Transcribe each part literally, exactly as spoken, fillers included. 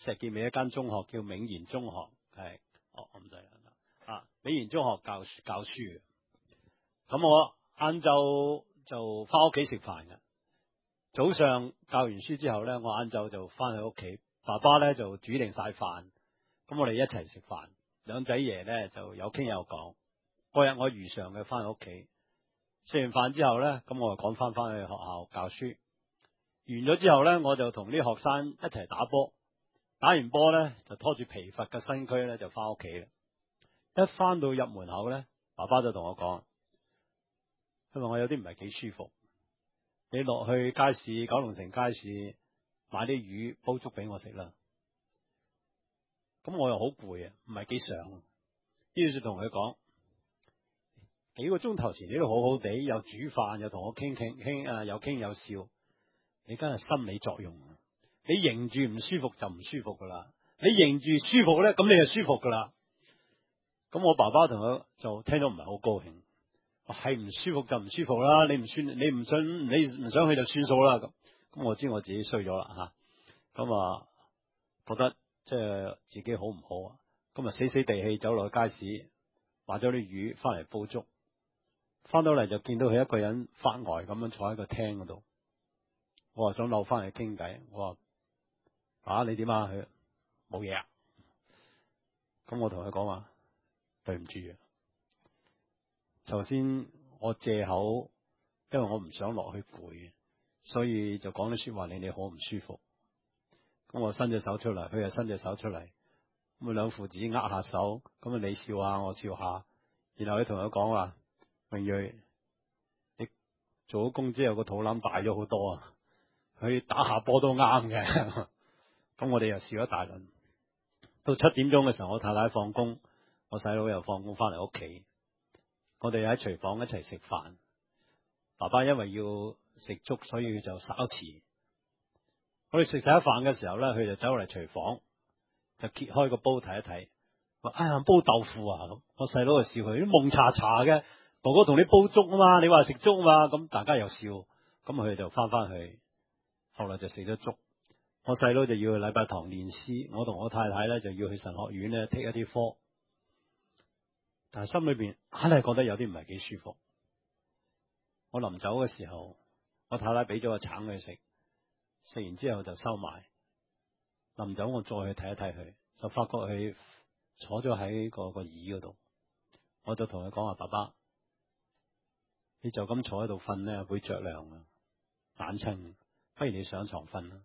石硤尾一間中學叫銘賢中學，係哦唔使啦啊，銘賢中學教教書嘅。咁我晏晝就翻屋企食飯嘅。早上教完書之後咧，我晏晝就翻去屋企，爸爸咧就煮定晒飯，咁我哋一齊食飯。兩仔爺咧就有傾有講。嗰日我如常嘅翻去屋企，食完飯之後咧，咁我就趕翻翻去學校教書。完咗之後咧，我就同啲學生一齊打波。打完波咧，就拖住疲乏嘅身軀咧，就翻屋企啦。一翻到入門口咧，爸爸就同我講，佢話我有啲唔係幾舒服，你落去街市九龍城街市買啲魚煲粥俾我食啦。咁我又好攰啊，唔係幾想，於是同佢講，幾個鐘頭前你都好好地，又煮飯又同我傾傾傾啊，有傾有笑，你梗係心理作用。你認住唔舒服就唔舒服噶啦，你認住舒服咧，咁你就舒服噶啦。咁我爸爸同佢就聽到唔係好高興，係唔舒服就唔舒服啦，你唔算你唔想你唔想去就算數啦。咁咁我知我自己衰咗啦吓，咁啊覺得即係自己好唔好啊？咁啊死死地氣走落去街市買咗啲魚翻嚟煲粥，翻到嚟就見到佢一個人發呆咁樣坐喺個廳嗰度。我話想溜翻嚟傾偈，我話啊你點啊？佢冇嘢啊。咁我同佢講話對唔住啊，頭先我借口，因為我唔想落去攰，所以就講啲說話令你好唔舒服。咁我伸隻手出嚟，佢又伸隻手出嚟，咁啊兩父子握下手，咁啊你笑下我笑下，然後佢同佢講話，榮睿，你做咗工之後個肚腩大咗好多啊，佢打下波都啱嘅。咁我哋又笑一大輪。到七點鐘嘅時候，我太太放工，我細佬又放工翻嚟屋企，我哋喺廚房一齊食飯。爸爸因為要食粥，所以就稍遲。我哋食晒一飯嘅時候咧，佢就走嚟廚房，就揭開個煲睇一睇，話哎呀煲豆腐啊咁。我細佬就笑佢，啲蒙查查嘅，哥哥同你煲粥啊嘛，你話食粥啊嘛，咁大家又笑，咁佢就翻翻去，後來就食咗粥。我細佬就要去禮拜堂練詩，我同我太太咧就要去神學院咧剔一啲科，但係心裏邊硬係覺得有啲唔係幾舒服。我臨走嘅時候，我太太俾咗個橙佢食，食完之後就收埋。臨走我再去睇一睇佢，就發覺佢坐咗喺個個椅嗰度，我就同佢講話：爸爸，你就咁坐喺度瞓咧會着涼啊，眼親，不如你上床瞓啦。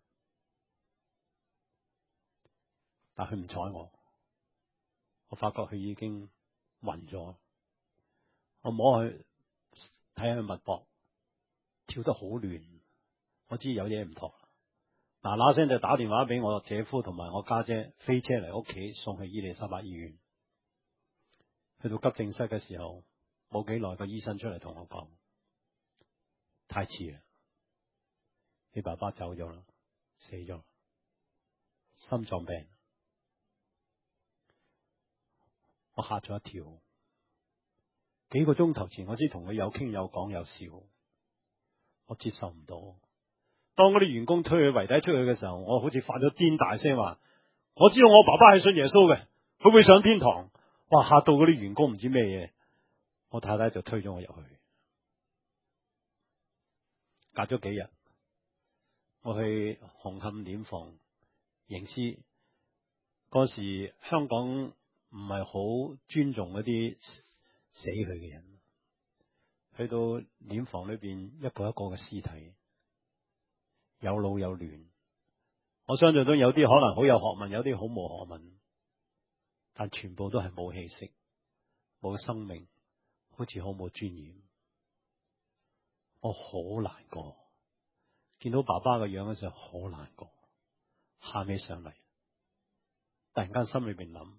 但佢唔睬我，我發覺佢已經暈咗。我摸佢睇下佢脈搏，跳得好亂，我知有嘢唔妥。嗱嗱聲就打電話俾我姐夫同埋我家姐，飛車嚟屋企送去伊利沙伯醫院。去到急症室嘅時候，冇幾耐個醫生出嚟同我講：太遲啦，你爸爸走咗啦，死咗啦，心臟病。我嚇咗一跳，幾個鐘頭前我先同佢有傾有講有笑，我接受唔到。當嗰啲員工推佢遺體出去嘅時候，我好似發咗癲，大聲話：我知道我爸爸係信耶穌嘅，佢會上天堂。哇！嚇到嗰啲員工唔知咩嘢，我太太就推咗我入去。隔咗幾日，我去紅磡殮房迎屍，嗰時香港唔係好尊重嗰啲死去嘅人，去到殮房裏邊一個一個嘅屍體，有老有嫩。我相信都有啲可能好有學問，有啲好冇學問，但全部都係冇氣息、冇生命，好似好冇尊嚴。我好難過，見到爸爸嘅樣嘅時候好難過，喊起上嚟，突然間心裏邊諗：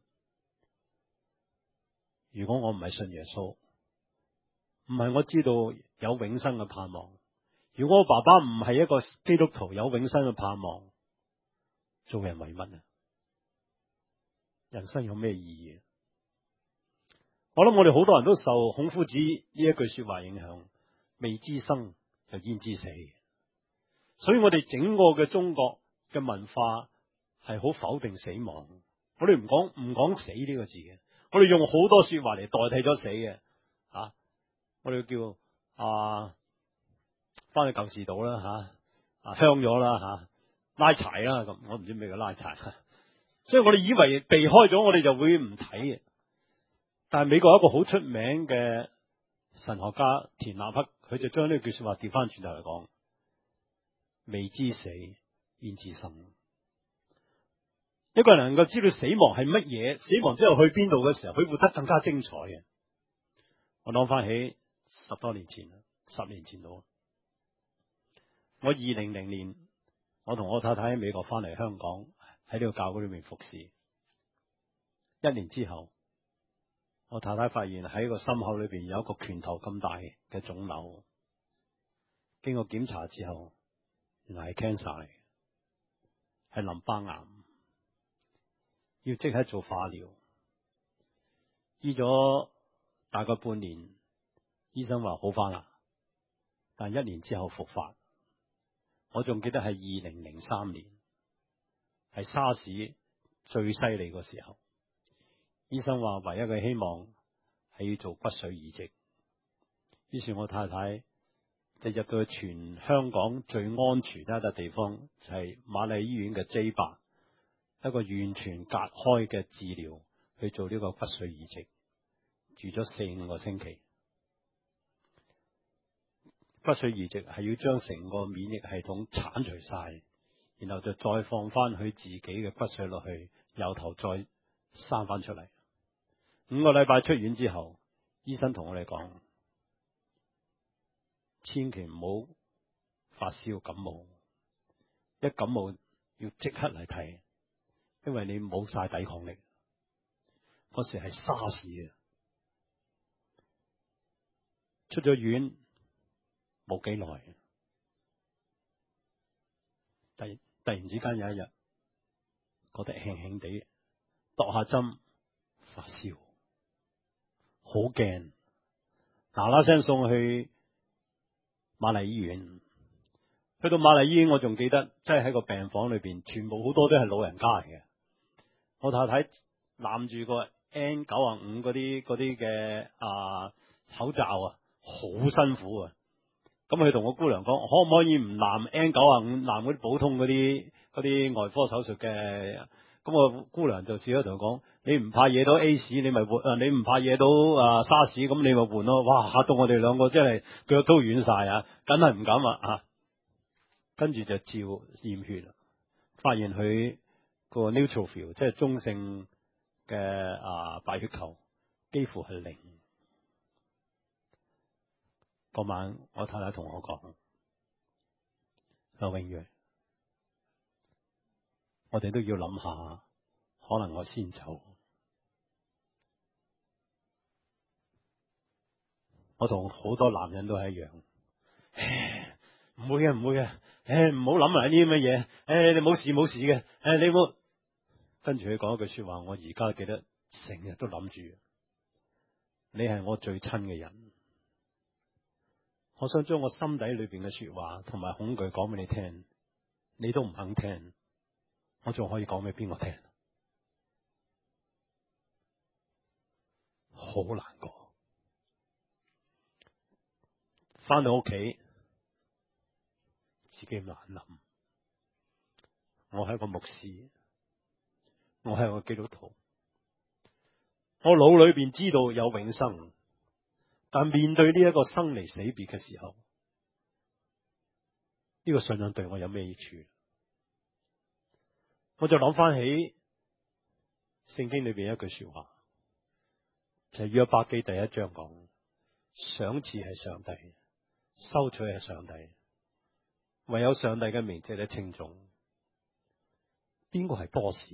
如果我唔係信耶穌，唔係我知道有永生嘅盼望，如果我爸爸唔係一個基督徒，有永生嘅盼望，做人為乜啊？人生有咩意義？我諗我哋好多人都受孔夫子呢一句說話影響，未知生就焉知死。所以我哋整個嘅中國嘅文化係好否定死亡。我哋唔講唔講死呢個字嘅，我哋用好多說話嚟代替咗死嘅。啊，我哋叫啊翻去舊時度啦，吓啊香咗啦，吓拉柴啦咁，我唔知咩叫拉柴。所以我哋以為避開咗，我哋就會唔睇嘅。但係美國有一個好出名嘅神學家田納克，佢就將呢句說話調翻轉頭嚟講：未知死，焉知生。一個人能夠知道死亡係乜嘢，死亡之後去邊度嘅時候，佢活得更加精彩嘅。我諗翻起十多年前，十年前到，我二零零年，我同我太太喺美國翻嚟香港，喺呢個教會裏面服侍。一年之後，我太太發現喺個心口裏邊有一個拳頭咁大嘅腫瘤，經過檢查之後，原來係 cancer 嚟，係淋巴癌，要即刻做化療。醫咗大概半年，醫生話好翻啦，但一年之後復發。我仲記得係二零零三年，係沙士最犀利個時候。醫生話唯一嘅希望係要做骨髓移植。於是我太太就入到去全香港最安全一笪地方，就係瑪麗醫院嘅 J 八，一個完全隔開嘅治療，去做呢個骨髓移植，住咗四五個星期。骨髓移植係要將成個免疫系統鏟除晒，然後就再放翻佢自己嘅骨髓落去，由頭再生翻出嚟。五個禮拜出院之後，醫生同我哋講，千祈唔好發燒感冒，一感冒要即刻嚟睇，因為你冇晒抵抗力。嗰時係沙士啊，出咗院冇幾耐，突突然之間有一日覺得輕輕地，度下針發燒，好驚，嗱嗱聲送去瑪麗醫院。去到瑪麗醫院，我仲記得，即係喺個病房裏邊，全部好多都係老人家嚟嘅。我太太攬住個 N 九十五嗰啲嗰啲嘅啊口罩啊，好辛苦啊！咁佢同我姑娘講，可唔可以唔攬 N 九十五，攬嗰啲普通嗰啲嗰啲外科手術嘅？咁我姑娘就試咗同佢講，你唔怕惹到 A 市，你咪換啊！你唔怕惹到啊沙士，咁你咪換咯！哇，嚇到我哋兩個真係腳都軟晒啊！梗係唔敢啊！啊，跟住就照驗血，發現佢個 neutrophil 即係中性嘅啊白血球幾乎係零。嗰晚我太太同我講，劉永瑞，我哋都要諗下，可能我先走。我同好多男人都係一樣，唔會嘅，唔會嘅，誒，唔好諗埋呢啲咁嘅嘢，誒，你冇事冇事嘅，誒，你冇。跟住佢講一句說話，我而家記得成日都諗住，你係我最親嘅人。我想將我心底裏邊嘅說話同埋恐懼講俾你聽，你都唔肯聽，我仲可以講俾邊個聽？好難過。翻到屋企，自己難諗。我係一個牧師，我係一個基督徒，我腦裏邊知道有永生。但面對呢一個生離死別嘅時候，呢個信仰對我有咩益處？我就諗翻起聖經裏邊一句說話，就係約伯記第一章講，賞賜係上帝，收取係上帝，唯有上帝嘅名值得稱頌。邊個係多士？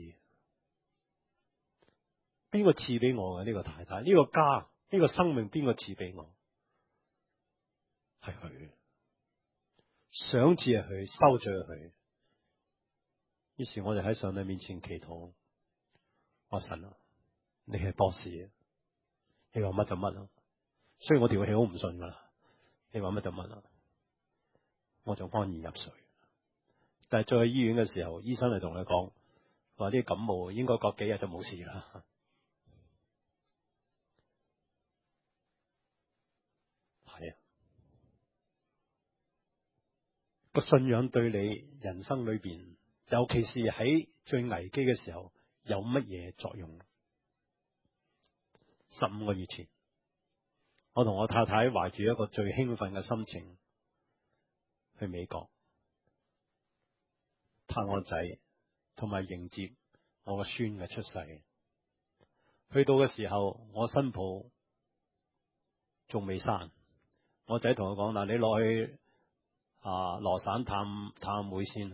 邊個賜俾我嘅呢個太太？呢個家？呢個生命邊個賜俾我？係佢，賞賜係佢，收取係佢。於是我就喺上帝面前祈禱，我神啊，你係博士，你話乜就乜啊！雖然我條氣好唔順噶，你話乜就乜啊！我就安然入睡。但係再去醫院嘅時候，醫生嚟同佢講， 話啲感冒應該過幾日就冇事啦。係啊，個信仰對你人生裏邊，尤其是喺最危機嘅時候，有乜嘢作用？十五個月前，我同我太太懷住一個最興奮嘅心情去美國探我仔，同埋迎接我個孫嘅出世。去到嘅時候，我新抱仲未生，我仔同我講：嗱，你落去啊羅省探探阿妹先，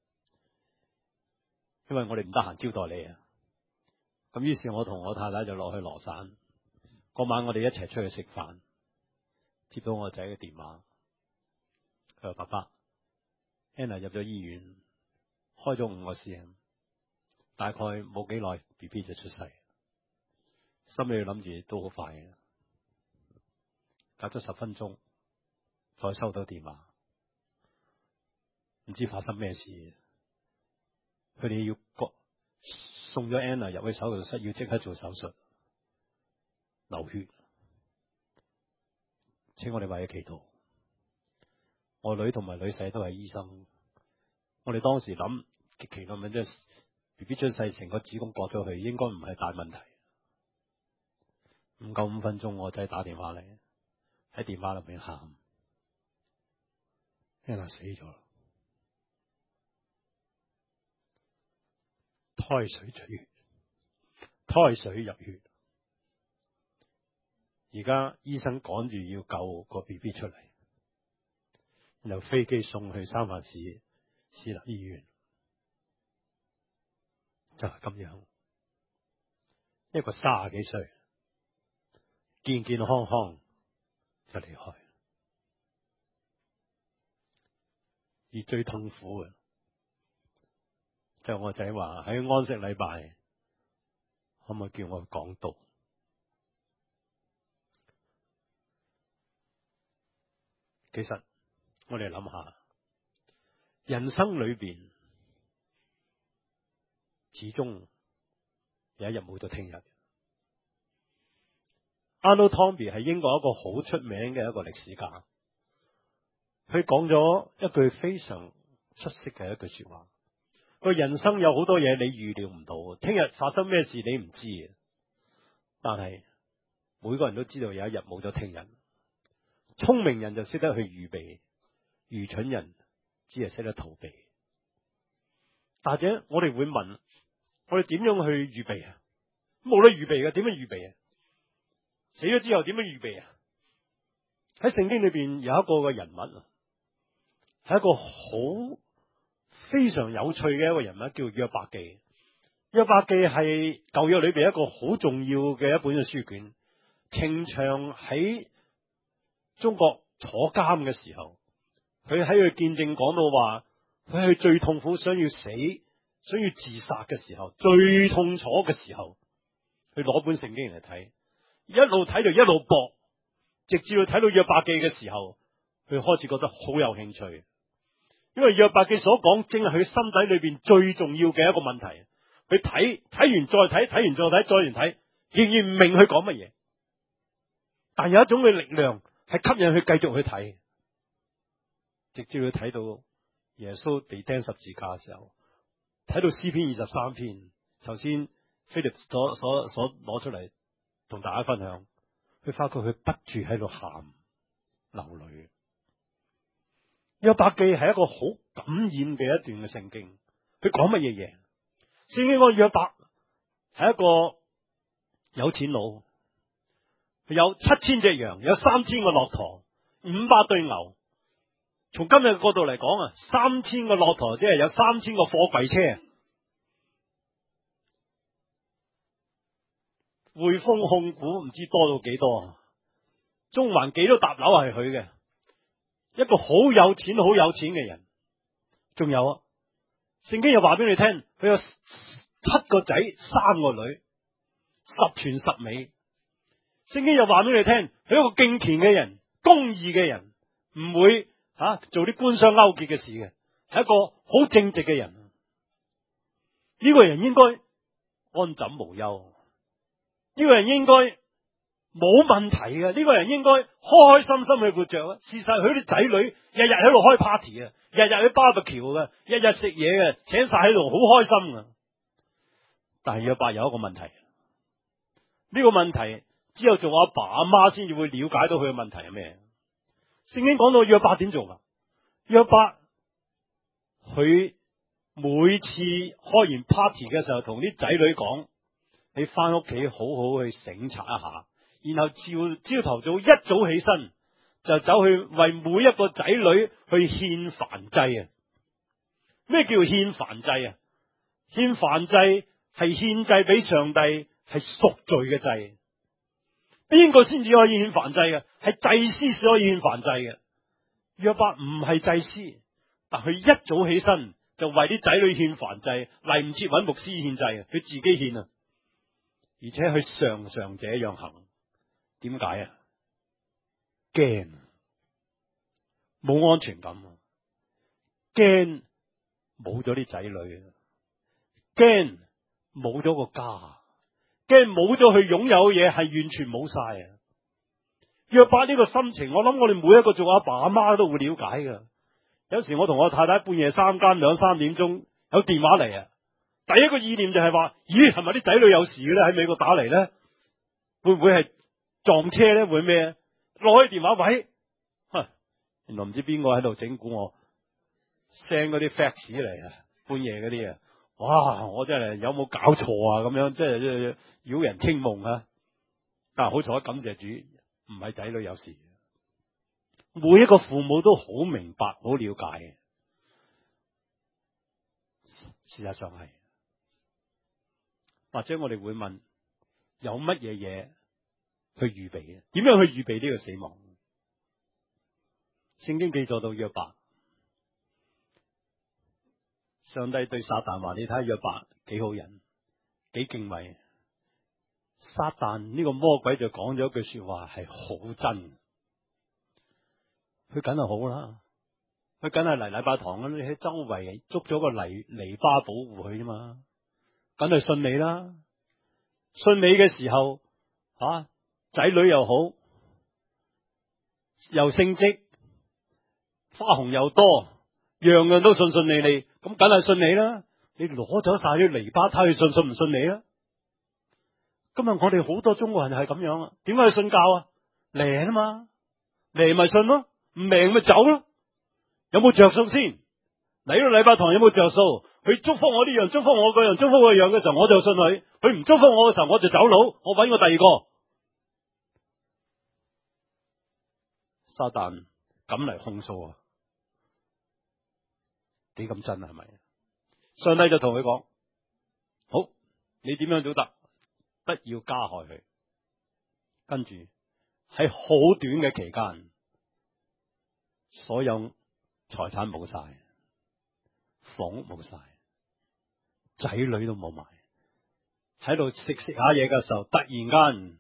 因為我哋唔得閒招待你啊。咁於是，我同我太太就落去羅省。嗰晚我哋一齊出去食飯，接到我仔嘅電話，佢話：爸爸 Anna 入咗醫院，開咗五個 cm， 大概冇幾耐 B B 就出世，心裏諗住都好快嘅。隔咗十分鐘，再收到電話，唔知發生咩事，佢哋要送咗 Anna 入去手術室，要即刻做手術。流血，請我哋為佢祈禱。我女同埋女婿都係醫生，我哋當時諗極其量咁即 B B 出世，成個子宮割咗去，應該唔係大問題。唔夠五分鐘，我仔打電話嚟，喺電話入面喊，Anna死咗，胎水出血，胎水入血。而家醫生趕住要救個 B B 出嚟，然後飛機送去三藩市私立醫院，就係咁樣。一個卅幾歲，健健康康就離開。而最痛苦嘅就係我仔話喺安息禮拜，可唔可以叫我講道？其實我哋諗下，人生裏邊始終有一日冇咗聽日。Arnold Toynbee 係英國一個好出名嘅一個歷史家，佢講咗一句非常出色嘅一句說話：個人生有好多嘢你預料唔到，聽日發生咩事你唔知嘅，但係每個人都知道有一日冇咗聽日。聰明人就識得去預備，愚蠢人只係識得逃避。或者我哋會問：我哋點樣去預備啊？冇得預備嘅，點樣預備啊？死咗之後點樣預備啊？喺聖經裏邊有一個嘅人物啊，係一個好非常有趣嘅一個人物，叫約伯記。約伯記係舊約裏邊一個好重要嘅一本嘅書卷，情長喺中國坐監嘅時候，佢喺佢見證講到話，佢係最痛苦，想要死，想要自殺嘅時候，最痛楚嘅時候，佢攞本聖經嚟睇，一路睇就一路搏，直至到睇到約伯記嘅時候，佢開始覺得好有興趣，因為約伯記所講正係佢心底裏邊最重要嘅一個問題。佢睇睇完再睇，睇完再睇，再完睇，仍然唔明佢講乜嘢，但有一種嘅力量係吸引佢繼續去睇，直至佢睇到耶穌被釘十字架嘅時候，睇到詩篇二十三篇，頭先 Philip 所所所攞出嚟同大家分享，佢發覺佢不住喺度喊流淚。約伯記係一個好感染嘅一段嘅聖經，佢講乜嘢嘢？聖經講約伯係一個有錢佬，佢有七千隻羊，有三千個駱駝，五百對牛。從今日嘅角度嚟講啊，三千個駱駝即係有三千個貨櫃車。匯豐控股唔知多到幾多，中環幾多搭樓係佢嘅，一個好有錢好有錢嘅人。仲有啊，聖經又話俾你聽，佢有七個仔三個女，十全十美。聖經又話俾你聽，佢一個敬虔嘅人，公義嘅人，唔會吓、啊、做啲官商勾結嘅事嘅，係一個好正直嘅人。 呢個人應該安枕無憂，呢個人應該冇問題嘅，呢個人應該開開心心去活着啊！事實佢啲仔女日日喺度開 party 啊，日日去 barbecue 嘅，日日食嘢嘅，請晒喺度好開心啊！但係約伯有一個問題，呢個問題只有做阿爸阿媽先至會了解到佢嘅問題係咩？聖經講到約伯點做噶？約伯佢每次開完 party 嘅時候，同啲仔女講：你翻屋企好好去省察一下，然後朝朝頭早一早起身，就走去為每一個仔女去獻燔祭啊！咩叫獻燔祭啊？獻燔祭係獻祭俾上帝，係贖罪嘅祭。邊個先至可以獻燔祭嘅？係祭司先可以獻燔祭嘅。約伯唔係祭司，但佢一早起身就為啲仔女獻燔祭，嚟唔切揾牧師獻祭，佢自己獻啊！而且佢常常這樣行，點解啊？驚，冇安全感，驚冇咗啲仔女，驚冇咗個家，驚冇咗佢擁有嘢，係完全冇晒啊！約伯呢個心情，我諗我哋每一個做阿爸阿媽都會了解噶。有時我同我太太半夜三更兩三點鐘有電話嚟啊，第一個意念就係話：咦，係咪啲仔女有事嘅咧？喺美國打嚟咧，會唔會係撞車咧？會咩？攞起電話，喂，原來唔知邊個喺度整蠱我 ，send 嗰啲 fax 嚟啊，半夜嗰啲啊，哇！我真係有冇搞錯啊？咁樣即係擾人清夢啊！但係好彩，感謝主，唔係仔女有事。每一個父母都好明白、好了解嘅，事實上係。或者我哋會問：有乜嘢嘢去預備嘅？點樣去預備呢個死亡？聖經記載到約伯，上帝對撒旦話：你睇下約伯幾好人，幾敬畏。撒旦呢個魔鬼就講咗一句說話係好真。佢梗係好啦，佢梗係嚟禮拜堂啦，你喺周圍捉咗個泥籬笆保護佢啫嘛，梗係信你啦。信你嘅時候，啊，仔女又好，又升職，花紅又多，樣樣都信信你你，咁梗係信你啦。你攞咗晒啲籬笆，睇佢信信唔信你啊？今日我哋好多中國人係咁樣啊，點解去信教啊？靈啊嘛，靈咪信咯。唔明咪走咯，有冇着數先？嚟到禮拜堂有冇着數？佢祝福我呢樣，祝福我嗰樣，祝福我樣嘅時候，我就信佢；佢唔祝福我嘅時候，我就走佬，我搵個第二個。撒旦咁嚟控訴啊，幾咁真啊？係咪？上帝就同佢講：好，你點樣都得，不要加害佢。跟住喺好短嘅期間，所有財產冇晒，房屋冇晒，仔女都冇埋，喺度食食下嘢嘅時候，突然間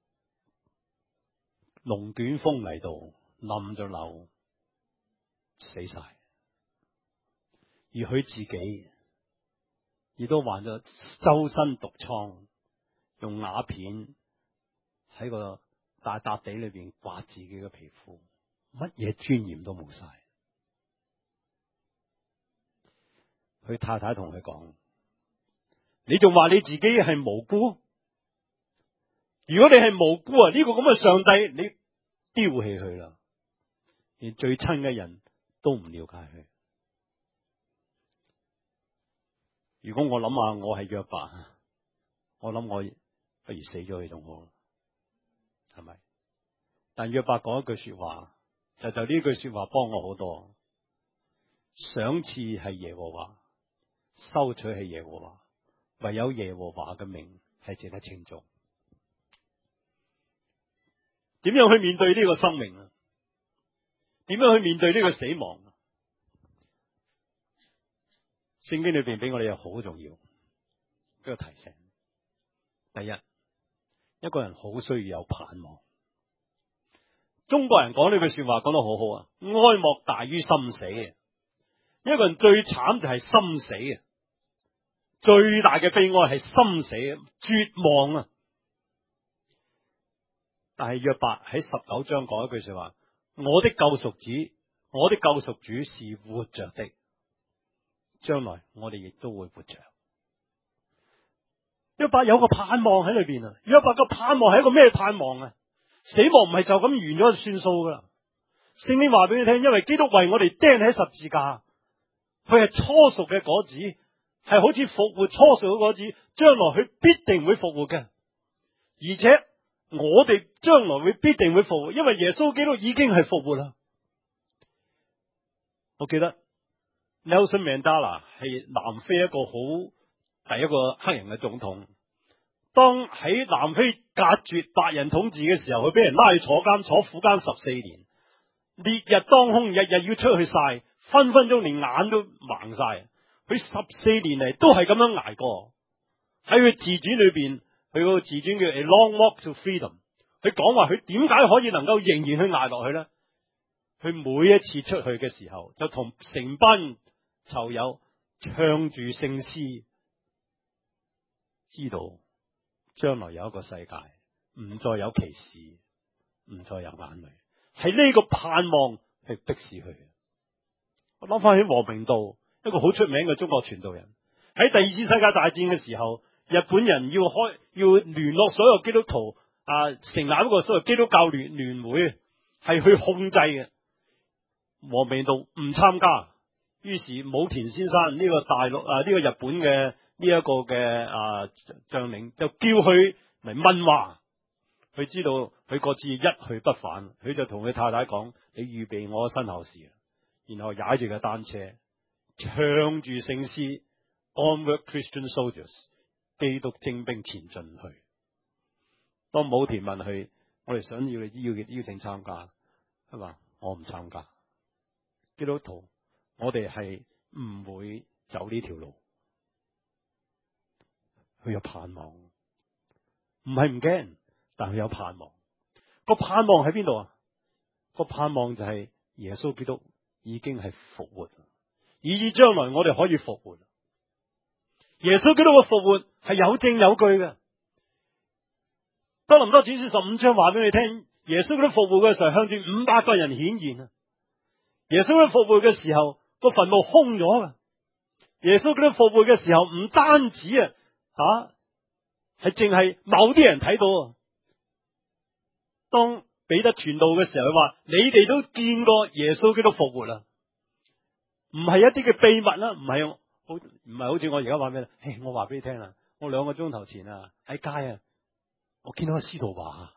龍捲風嚟到，冧咗樓，死晒。而佢自己亦都患咗周身毒瘡，用瓦片喺個大笪地裏邊刮自己嘅皮膚。乜嘢尊嚴都冇晒，佢太太同佢講：你仲話你自己係無辜？如果你係無辜啊，呢個咁嘅上帝，你丟棄佢啦，連最親嘅人都唔了解佢。如果我諗下我係約伯，我諗我不如死咗佢仲好，係咪？但約伯講一句說話。就就呢句說話幫我好多，賞賜係耶和華，收取係耶和華，唯有耶和華嘅名係值得稱頌。點樣去面對呢個生命啊？點樣去面對呢個死亡？聖經裏邊俾我哋有好重要一個提醒。第一，一個人好需要有盼望。中國人講呢句說話講得好好啊，哀莫大於心死啊！一個人最慘就係心死啊！ 最大嘅悲哀係心死、絕望啊！但係約伯喺十九章講一句說話：我的救贖主，我的救贖主是活着的，將來我哋亦都會活着。約伯有個盼望喺裏邊啊！約伯個盼望係一個咩盼望啊？死亡唔係就咁完咗就算數噶啦。聖經話俾你聽，因為基督為我哋釘喺十字架，佢係初熟嘅果子，係好似復活初熟嘅果子，將來佢必定會復活嘅。而且我哋將來會必定會復活，因為耶穌基督已經係復活啦。我記得 Nelson Mandela 係南非一個好第一個黑人嘅總統。當喺南非隔絕白人統治嘅時候，佢俾人拉去坐監，坐苦監十四年，烈日當空，日日要出去曬，分分鐘連眼都盲晒。佢十四年嚟都係咁樣捱過。喺佢自傳裏邊，佢個自傳叫 A Long Walk to Freedom。佢講話佢點解可以能夠仍然去捱落去呢？佢每一次出去嘅時候，就同成班囚友唱住聖詩，知道將來有一個世界唔再有歧視，唔再有眼淚，係呢個盼望係迫使佢。我諗翻起王明道，一個好出名嘅中國傳道人，喺第二次世界大戰嘅時候，日本人要開要聯絡所有基督徒啊，成立一個所謂基督教聯聯會，係去控制嘅。王明道唔參加，於是武田先生呢個大陸啊呢個日本嘅呢一個嘅啊將領就叫佢嚟問話。佢知道佢嗰次一去不返，佢就同佢太太講：你預備我身後事。然後踩住架單車，唱住聖詩 Onward Christian Soldiers， 基督精兵前進去。當武田問佢：我哋想要你邀邀請參加，佢話我唔參加。基督徒，我哋係唔會走呢條路。佢有盼望，唔係唔驚，但佢有盼望。個盼望喺邊度啊？個盼望就係耶穌基督已經係復活，以至將來我哋可以復活。耶穌基督嘅復活係有證有據嘅。哥林多前書十五章話俾你聽，耶穌基督復活嘅時候向住五百個人顯現啊！耶穌基督復活嘅時候個墳墓空咗噶。耶穌基督復活嘅時候唔單止啊吓，係淨係某啲人睇到啊。當彼得傳道嘅時候，佢話：你哋都見過耶穌基督復活啦，唔係一啲嘅秘密啦，唔係好唔係好似我而家話咩咧？我話俾你聽啦，我兩個鐘頭前啊喺街啊，我見到個司徒華。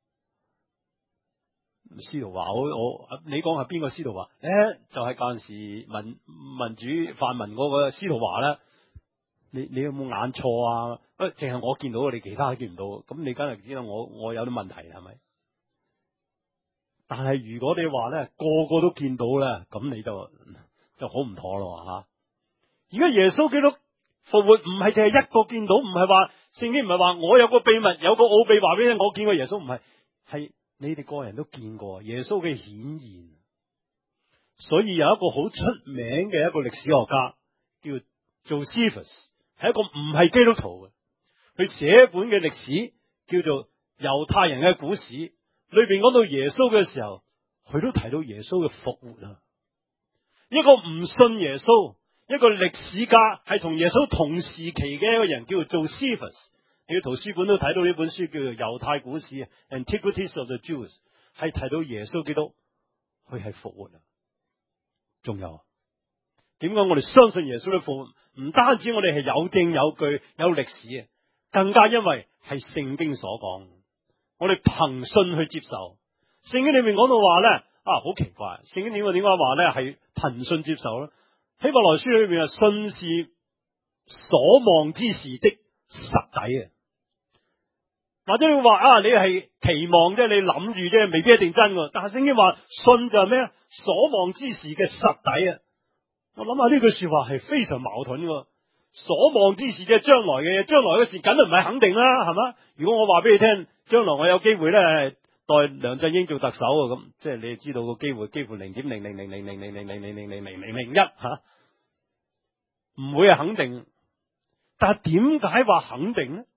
司徒華，我我你講係邊個司徒華？誒，就係嗰陣時民民主泛民嗰個司徒華咧。你你有冇眼錯啊？誒，淨係我見到，你其他都見唔到，咁你梗係知道我我有啲問題係咪？但係如果你話咧個個都見到咧，咁你就就好唔妥咯吓。而家耶穌基督復活唔係淨係一個見到，唔係話聖經唔係話我有個秘密有個奧秘話俾你，我見過耶穌，唔係，係你哋個人都見過耶穌嘅顯現。所以有一個好出名嘅一個歷史學家叫 Josephus， 係一個唔係基督徒嘅，佢寫一本嘅歷史叫做猶太人嘅古史，裏邊講到耶穌嘅時候，佢都提到耶穌嘅復活啊。一個唔信耶穌，一個歷史家係同耶穌同時期嘅一個人叫做 Josephus， 你嘅圖書館都睇到呢本書叫做猶太古史 Antiquities of the Jews， 係提到耶穌基督佢係復活啊。仲有點解我哋相信耶穌嘅復活？唔單止我哋係有證有據有歷史啊，更加因為係聖經所講，我哋憑信去接受。聖經裏面講到話咧啊，好奇怪，聖經點解點解話咧係憑信接受咧？希伯來書裏面啊，信是所望之事的實底啊。或者你話啊，你係期望啫，你諗住啫，未必一定真㗎。但係聖經話信就係咩啊？所望之事嘅實底啊！我諗下呢句說話係非常矛盾㗎。所望之事即係將來嘅嘢，將來嘅事梗係唔係肯定啦，係嘛？如果我話俾你聽，將來我有機會咧代梁振英做特首啊，咁即係你知道個機會幾乎零點零零零零零零零零零零零零零零一吓，唔會係肯定。 但係點解話肯定呢？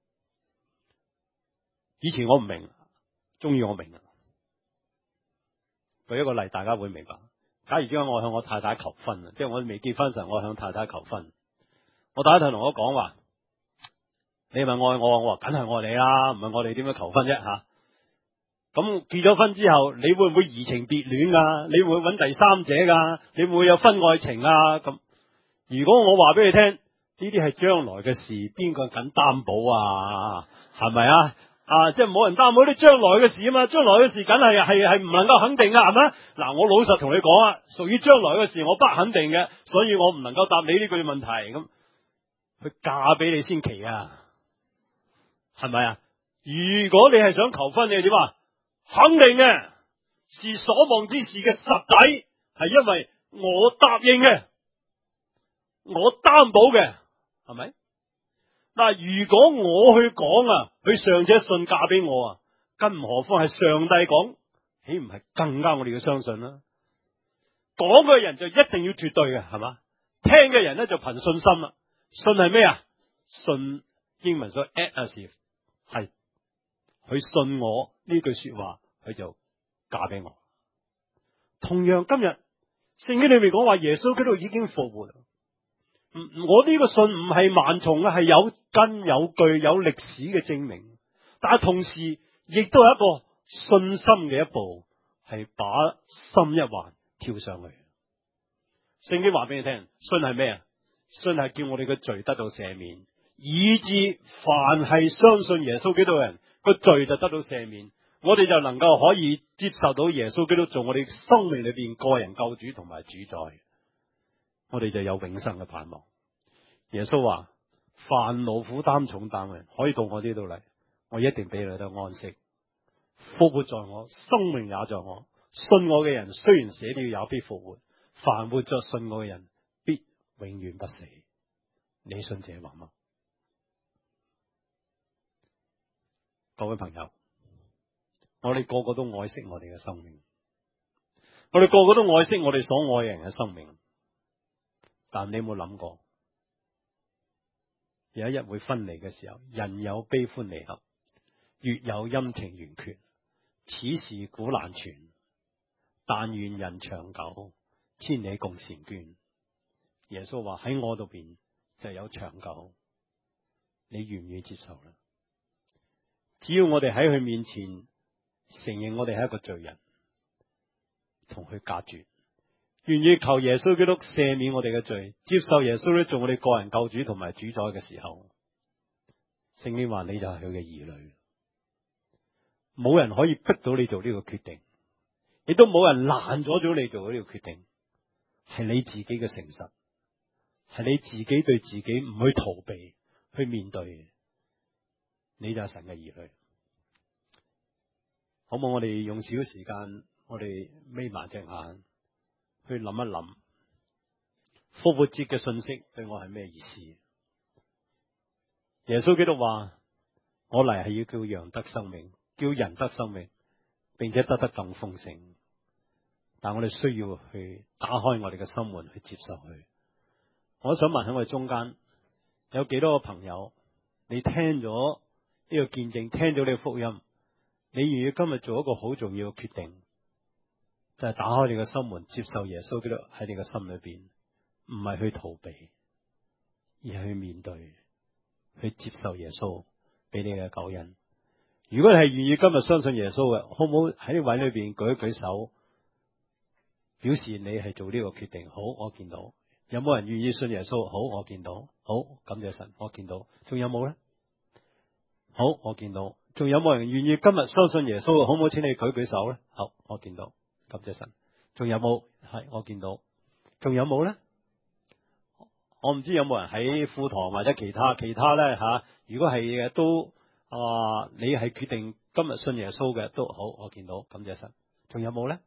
以前我唔明，終於我明啦。舉一個例，大家會明白。假如之間我向我太太求婚啊，即係我未結婚時，我向太太求婚，我太太同我講話：你係咪愛我？我話梗係愛你啦，唔係愛你點樣求婚啫吓？咁結咗婚之後，你會唔會移情別戀噶？你會揾第三者噶？你會唔會有婚外情啊？咁如果我話俾你聽，呢啲係將來嘅事，邊個敢擔保啊？係咪啊？啊，即係冇人擔保啲將來嘅事啊嘛，將來嘅事梗係係係唔能夠肯定噶，係咪？嗱，我老實同你講啊，屬於將來嘅事，我不肯定嘅，所以我唔能夠答你呢句問題。咁，佢嫁俾你先奇啊，係咪啊？如果你係想求婚，你點啊？肯定嘅，是所望之事嘅實底，係因為我答應嘅，我擔保嘅，係咪？嗱，如果我去講啊，佢尚且信嫁俾我啊，更何況係上帝講，豈唔係更加我哋要相信啦？講嘅人就一定要絕對嘅，係嘛？聽嘅人咧就憑信心啦。信係咩啊？信英文所 act as if 係佢信我呢句說話，佢就嫁俾我。同樣今日聖經裏面講話耶穌基督已經復活。我呢個信唔係盲從啊，係有根有據有歷史嘅證明，但係同時亦都係一個信心嘅一步，係把心一橫跳上去。聖經話俾你聽，信係咩啊？信係叫我哋嘅罪得到赦免，以致凡係相信耶穌基督嘅人個罪就得到赦免，我哋就能夠可以接受到耶穌基督做我哋生命裏邊個人救主同埋主宰。我哋就有永生嘅盼望。耶穌話：凡勞苦擔重擔嘅，可以到我呢度嚟，我一定俾你得安息。復活在我，生命也在我。信我嘅人，雖然死了也必復活。凡活着信我嘅人，必永遠不死。你信這話嗎？各位朋友，我哋個個都愛惜我哋嘅生命，我哋個個都愛惜我哋所愛嘅人嘅生命。但你有冇諗過，有一日會分離嘅時候，人有悲歡離合，月有陰晴圓缺，此事古難全。但願人長久，千里共嬋娟。耶穌話喺我度邊就有長久，你願唔願意接受呢？只要我哋喺佢面前承認我哋係一個罪人，同佢隔絕，願意求耶穌基督赦免我哋嘅罪，接受耶穌咧做我哋個人救主同埋主宰嘅時候，聖經話你就係佢嘅兒女，冇人可以逼到你做呢個決定，亦都冇人攔咗咗你做呢個決定，係你自己嘅誠實，係你自己對自己唔去逃避，去面對，你就係神嘅兒女。好冇？我哋用少少時間，我哋眯埋隻眼去諗一諗復活節嘅信息對我係咩意思？耶穌基督話：我嚟係要叫羊得生命，叫人得生命，並且得得更豐盛。但我哋需要去打開我哋嘅心門去接受佢。我想問喺我哋中間有幾多個朋友，你聽咗呢個見證，聽咗呢個福音，你願意今日做一個好重要嘅決定，就係打開你嘅心門，接受耶穌基督喺你嘅心裏邊，唔係去逃避，而係去面對，去接受耶穌俾你嘅救恩。如果你係願意今日相信耶穌嘅，好唔好喺呢位裏邊舉一舉手，表示你係做呢個決定？好，我見到。有冇人願意信耶穌？好，我見到。好，感謝神，我見到。仲有冇呢？好，我見到。仲有冇人願意今日相信耶穌嘅？好唔好？請你舉舉手呢？好，我見到。感謝神。仲有冇？係，我見到。仲有冇呢？我唔知有冇人喺富堂或者其他其他咧吓、啊。如果係嘅都啊，你係決定今日信耶穌嘅都好，我見到。感謝神。仲有冇呢？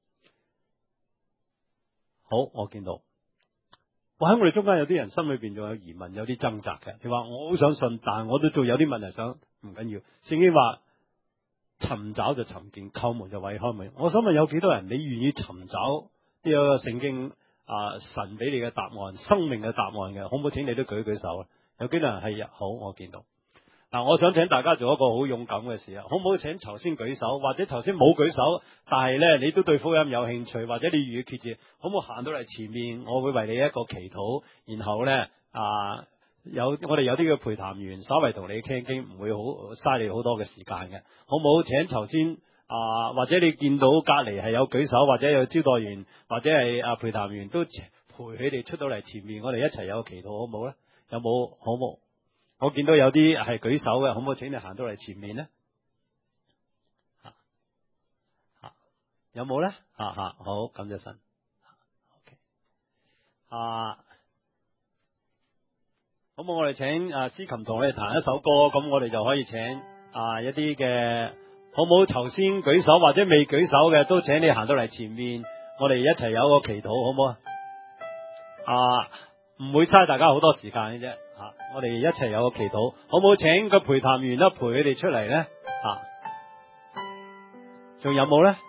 好，我見到。我喺我哋中間有啲人心裏邊仲有疑問，有啲掙扎嘅。你話我好想信，但係我都仲有啲問題想，唔緊要。聖經話尋找就尋見，叩門就為開門。我想問有幾多人你願意尋找呢個聖經啊神俾你嘅答案，生命嘅答案嘅？好唔好？請你都舉舉手。 有幾多人係好？我見到。嗱，我想請大家做一個好勇敢嘅事啊，好唔好？請頭先舉手，或者頭先冇舉手，但係咧你都對福音有興趣，或者你預決志，好唔好行到嚟前面？我會為你一個祈禱，然後咧啊有我哋有啲嘅陪談員，稍微同你傾傾，唔會好嘥你好多嘅時間嘅，好唔好？請頭先啊，或者你見到隔籬係有舉手，或者有招待員，或者係啊陪談員都陪佢哋出到嚟前面，我哋一齊有個祈禱，好唔好咧？有冇？好冇？我見到有啲係舉手嘅，可唔可以請你行到嚟前面呢？啊啊、有冇呢？啊啊，好，感謝神。OK， 啊，好冇？我哋請啊司琴同我哋彈一首歌，咁我哋就可以請啊一啲嘅，好冇？頭先舉手或者未舉手嘅，都請你行到嚟前面，我哋一齊有個祈禱，好唔好啊？唔會嘥大家好多時間嘅啫。啊！我哋一齊有個祈禱，好唔好？請個陪談員咧陪佢哋出嚟咧。啊，仲有冇咧？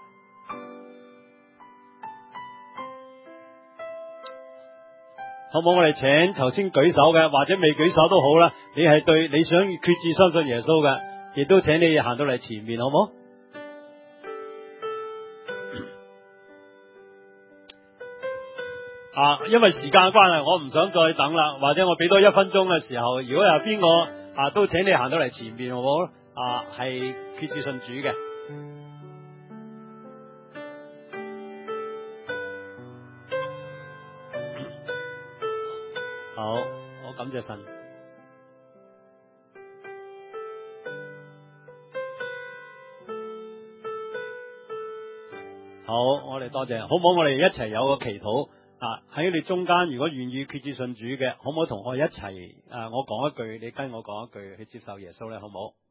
好唔好？我哋請頭先舉手嘅，或者未舉手都好啦。你係對你想決志相信耶穌嘅，亦都請你行到嚟前面，好唔好？啊，因為時間關係，我唔想再等啦，或者我俾多一分鐘嘅時候，如果有邊個啊，都請你行到嚟前面，好唔好？啊，係決志信主嘅。好，我感謝神。好，我哋多謝，好唔好？我哋一齊有個祈禱。啊！喺你中間，如果願意決志信主嘅，可唔可以同我一齊？誒、啊，我講一句，你跟我講一句，去接受耶穌咧，好唔好？